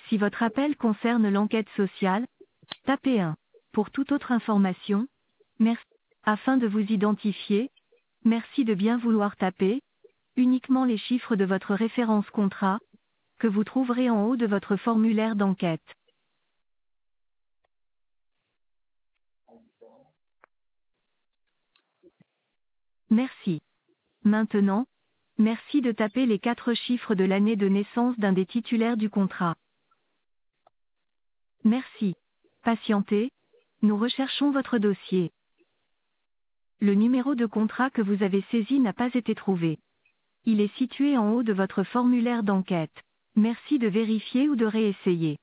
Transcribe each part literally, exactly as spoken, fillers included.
Si votre appel concerne l'enquête sociale, tapez un. Pour toute autre information, merci. Afin de vous identifier, merci de bien vouloir taper uniquement les chiffres de votre référence contrat, que vous trouverez en haut de votre formulaire d'enquête. Merci. Maintenant, merci de taper les quatre chiffres de l'année de naissance d'un des titulaires du contrat. Merci. Patientez, nous recherchons votre dossier. Le numéro de contrat que vous avez saisi n'a pas été trouvé. Il est situé en haut de votre formulaire d'enquête. Merci de vérifier ou de réessayer.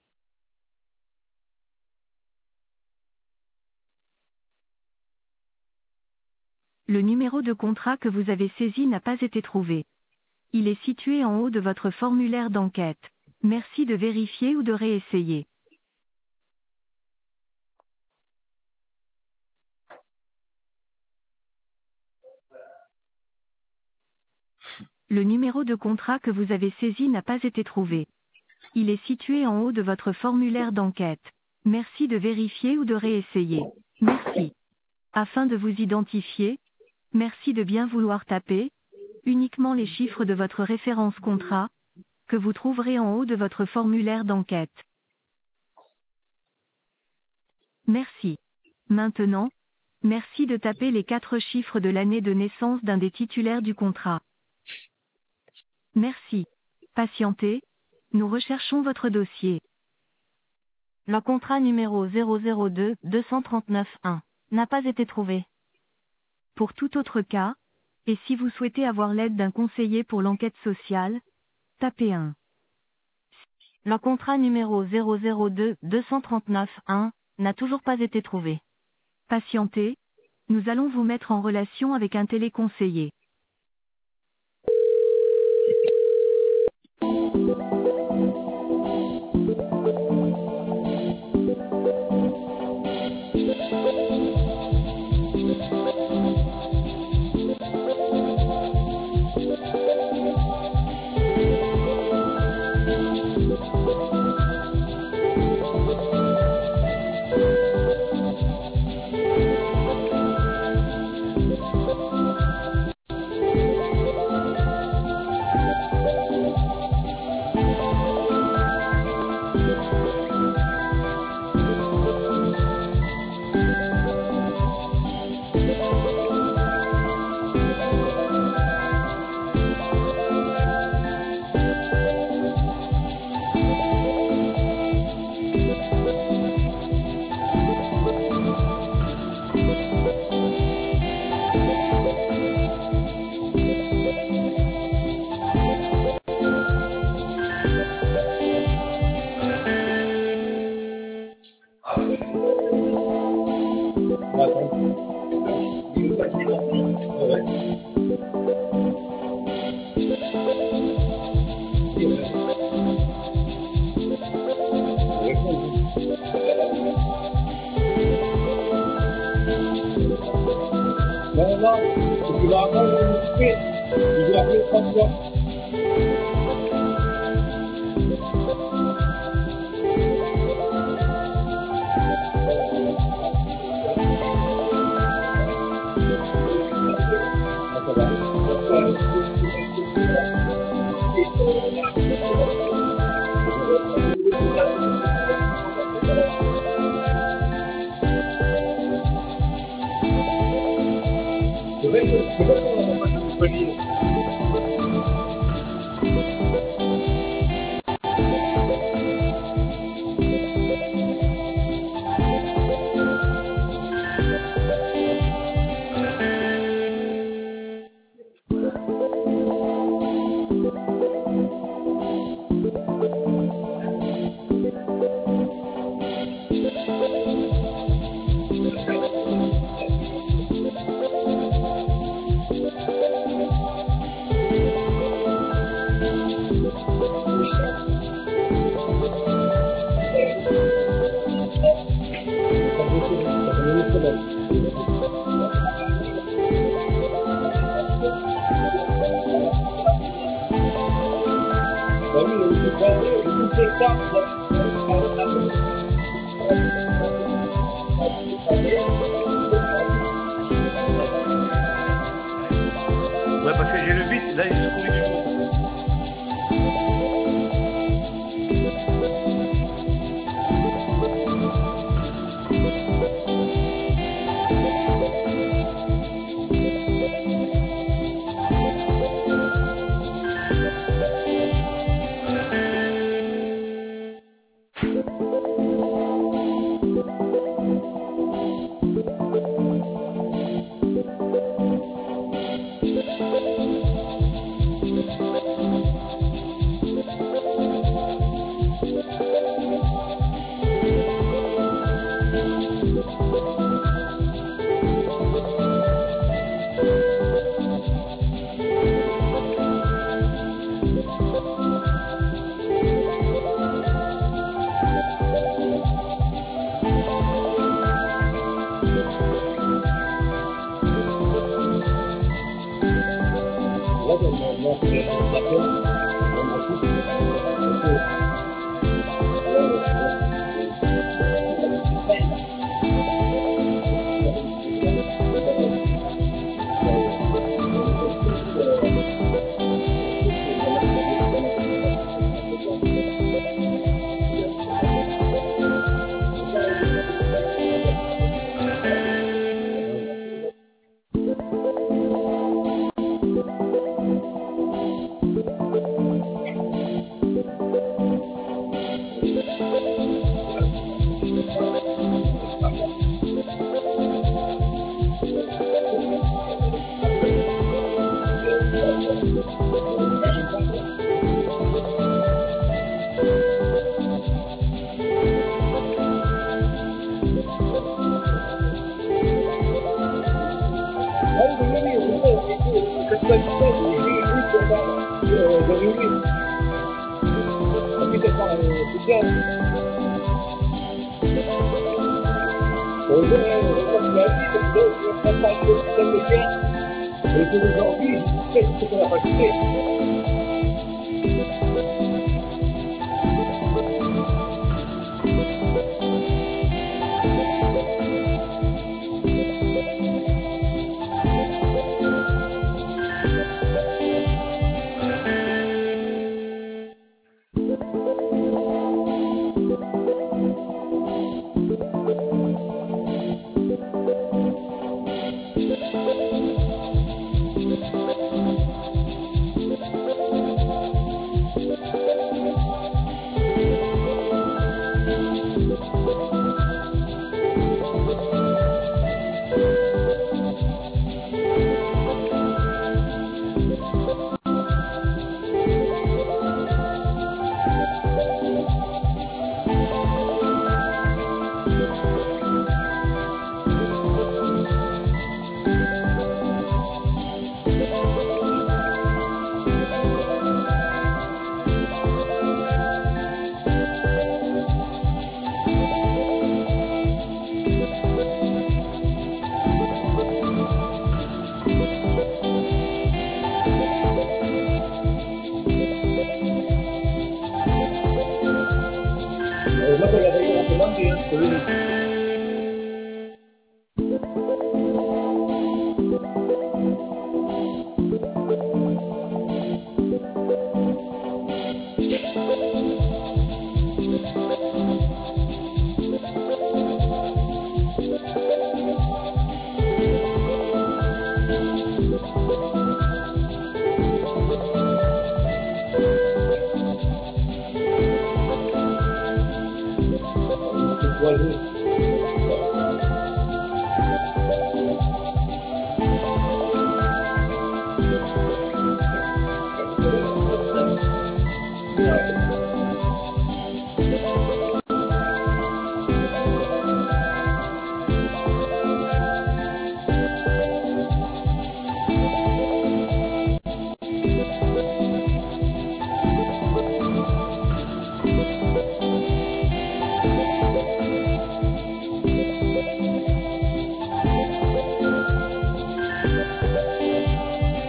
Le numéro de contrat que vous avez saisi n'a pas été trouvé. Il est situé en haut de votre formulaire d'enquête. Merci de vérifier ou de réessayer. Le numéro de contrat que vous avez saisi n'a pas été trouvé. Il est situé en haut de votre formulaire d'enquête. Merci de vérifier ou de réessayer. Merci. Afin de vous identifier, merci de bien vouloir taper uniquement les chiffres de votre référence contrat, que vous trouverez en haut de votre formulaire d'enquête. Merci. Maintenant, merci de taper les quatre chiffres de l'année de naissance d'un des titulaires du contrat. Merci. Patientez, nous recherchons votre dossier. Le contrat numéro zéro zéro deux deux cent trente-neuf un n'a pas été trouvé. Pour tout autre cas, et si vous souhaitez avoir l'aide d'un conseiller pour l'enquête sociale, tapez un. Le contrat numéro zéro zéro deux deux cent trente-neuf un n'a toujours pas été trouvé. Patientez, nous allons vous mettre en relation avec un téléconseiller. Non, non, tu vas avoir une suite. Il doit appeler trois fois. C'est vrai que c'est pas qu'on n'a pas de disponible. Ouais, parce que j'ai le vide, là, il se coule du tout.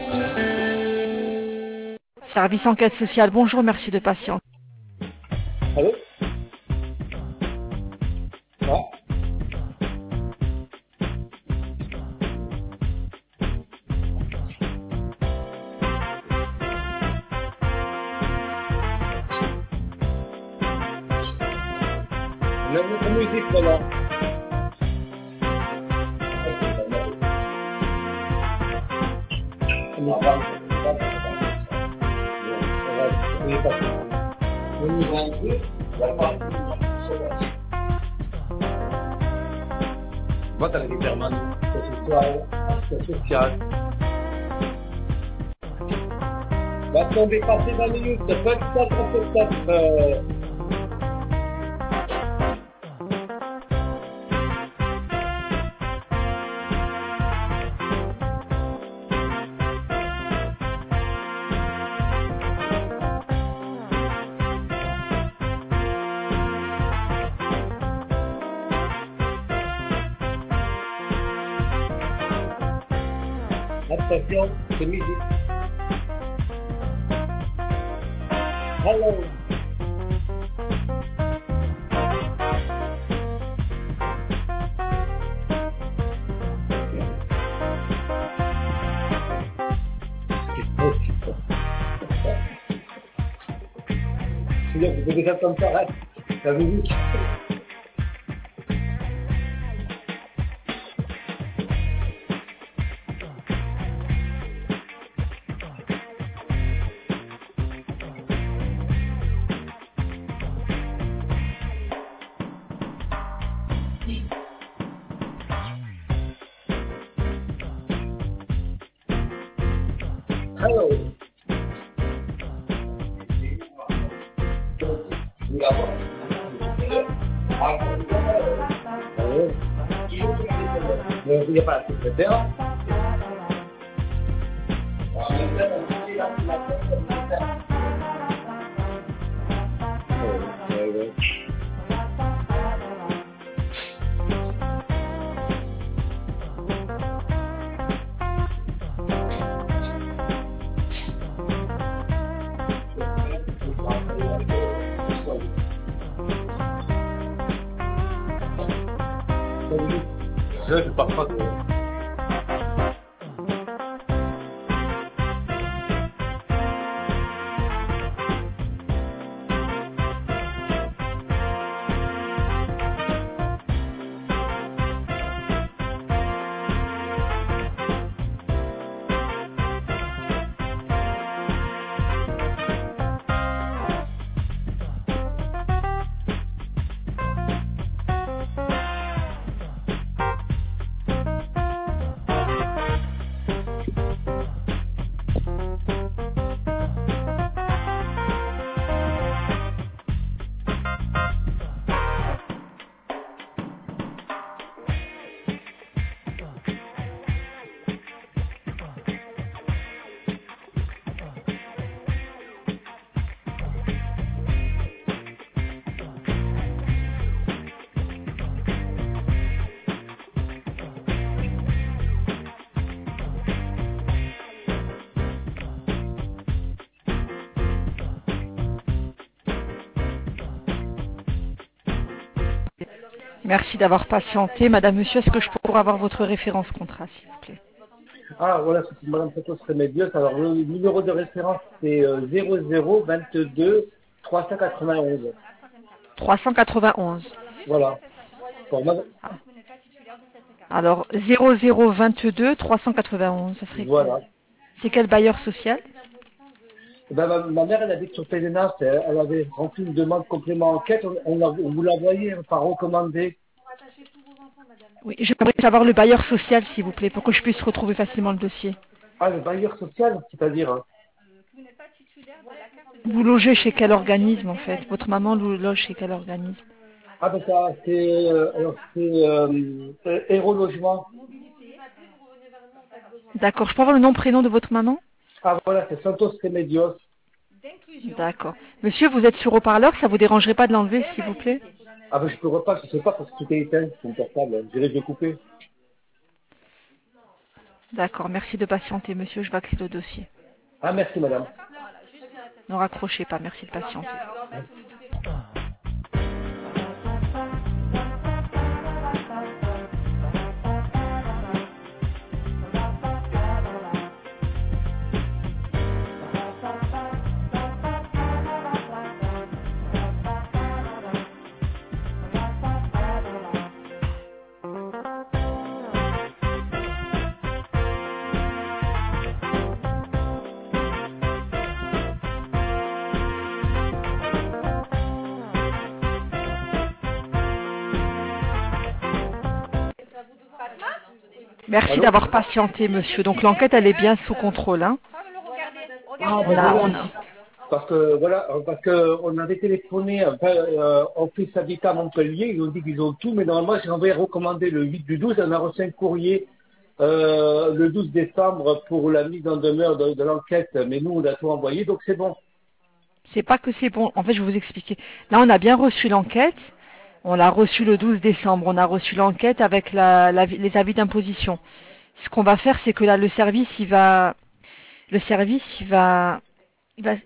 Service enquête sociale, bonjour, merci de patienter. Allô? Ouais. La la musique, voilà. On est pas- on est pas- on y va un peu, la partie sauvage. Moi, t'as les permanents. Social, aspect social. Maintenant, on va passer vingt minutes, vingt-quatre, trente-sept, euh, attention, c'est midi. Hello. C'est bien, vous pouvez faire comme ça, reste. La musique. Hello. Il n'y a pas la secrétaire. Ouais, ouais. Là, je pars pas de... Merci d'avoir patienté. Madame, monsieur, est-ce que je pourrais avoir votre référence contrat, s'il vous plaît? Ah, voilà, c'est Madame Santos Remedios. Alors, le numéro de référence, c'est euh, zéro zéro vingt-deux trois cent quatre-vingt-onze. trois cent quatre-vingt-onze. Voilà. Pour madame- Alors, zéro zéro vingt-deux trois cent quatre-vingt-onze, ça serait quoi? Voilà. C'est quel bailleur social? Eh ben, ma, ma mère, elle habite sur Pézenas. Elle, elle avait rempli une demande complément enquête. On, on, l'a- on vous l'a envoyé par recommandé. Oui, j'aimerais savoir le bailleur social, s'il vous plaît, pour que je puisse retrouver facilement le dossier. Ah, le bailleur social, c'est-à-dire hein. Vous logez chez quel organisme, en fait? Votre maman lo- loge chez quel organisme? Ah, ben ça, c'est euh, alors, c'est euh, euh, Héros Logement. D'accord. Je peux avoir le nom, prénom de votre maman? Ah, voilà, c'est Santos Remedios. D'accord. Monsieur, vous êtes sur haut-parleur, ça vous dérangerait pas de l'enlever, s'il vous plaît? Ah, ben je peux pas, je sais pas parce que tout est éteint, c'est une portable. Je vais le couper. D'accord. Merci de patienter, monsieur. Je vais créer le dossier. Ah, merci, madame. Ne raccrochez pas. Merci de patienter. Merci Allô d'avoir patienté, monsieur. Donc l'enquête, elle est bien sous contrôle. Hein. Ah, On a, on a- Parce que voilà, parce que on avait téléphoné, enfin, euh, Office Habitat à Montpellier, ils ont dit qu'ils ont tout, mais normalement j'ai envoyé recommander le huit du douze, on a reçu un courrier euh, le douze décembre pour la mise en demeure de, de l'enquête, mais nous on a tout envoyé, donc c'est bon. C'est pas que c'est bon. En fait, je vais vous expliquer. Là, on a bien reçu l'enquête. On l'a reçu le douze décembre. On a reçu l'enquête avec la, la- les avis d'imposition. Ce qu'on va faire, c'est que là, le service, il va, le service, il va, il va,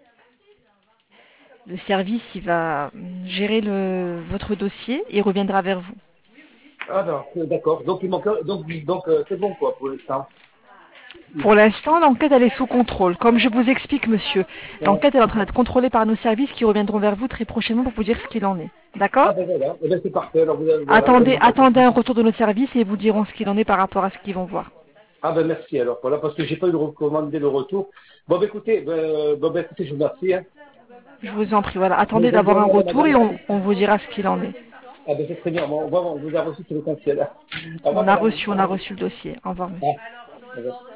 le service, il va gérer le, votre dossier et il reviendra vers vous. Ah non, euh, d'accord, donc il manque, donc, donc euh, c'est bon quoi pour l'instant. Pour l'instant, l'enquête, elle est sous contrôle. Comme je vous explique, monsieur, Ouais. l'enquête elle est en train d'être contrôlée par nos services qui reviendront vers vous très prochainement pour vous dire ce qu'il en est. D'accord? Ah ben voilà, eh ben, c'est parfait, alors vous avez, voilà, Attendez, euh, attendez un retour de nos services et ils vous diront ce qu'il en est par rapport à ce qu'ils vont voir. ah ben merci alors, voilà, parce que j'ai pas eu de recommandé le retour. Bon ben écoutez, ben, bon, ben, écoutez, je vous remercie. Hein. Je vous en prie, voilà. Attendez Bonne d'avoir un journée, retour et madame. on, on vous dira ce qu'il en est. Ah ben c'est très bien, bon, on, va- on vous a reçu sur l'essentiel. Au revoir On a madame. reçu, on a reçu le dossier. Au revoir, monsieur. Ah, au revoir.